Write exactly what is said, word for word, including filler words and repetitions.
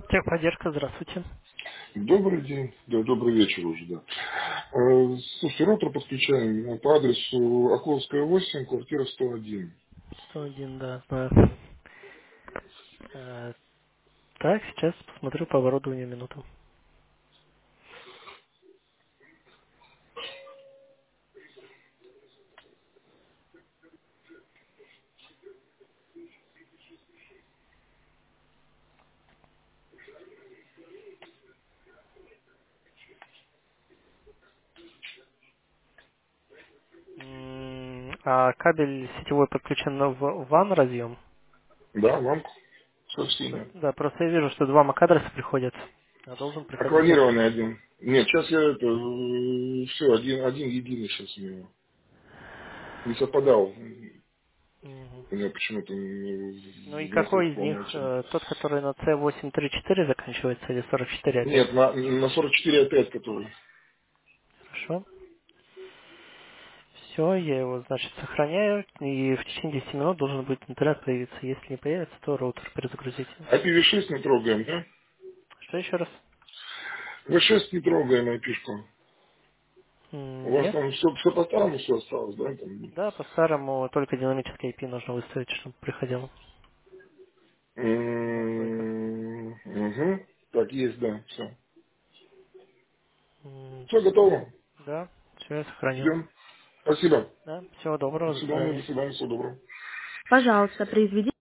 Техподдержка, здравствуйте. Добрый день, да, добрый вечер уже, да. Э, Слушайте, роутер подключаем по адресу Окловская восемь, квартира сто один. сто один, да, знаю. Э, Так, сейчас посмотрю по оборудованию минуту. М, А кабель сетевой подключен в ван разъем? Да, вам П- сообщение. Да, просто я вижу, что два эм эй-адреса приходят, а должен приходить один. Акклонированный один. Нет, сейчас я это, все, один, один единый сейчас у него. Не совпадал. Мгм. У меня почему-то м, Ну и звонок какой из по них? умолчанию. э, Тот, который на си восемь три четыре заканчивается, или сорок четыре опять? Нет, на, на сорок четыре опять который. Хорошо. Все, я его, значит, сохраняю, и в течение десяти минут должен будет интернет появиться. Если не появится, то роутер перезагрузите. ай пи ви шесть не трогаем, да? Что еще раз? ви шесть не трогаем ай пи-шку. У М, вас Нет. там все, все по-старому все осталось, да? Там, Да, по-старому только динамический ай пи нужно выставить, чтобы приходил. Настройка. М, мгм. Так, есть, да, все. М, Все Всё. готово. Да, все, я сохранил. Ждем. Спасибо. Да, всего До доброго, до свидания, свидания. до свидания, всего доброго. Пожалуйста, произведите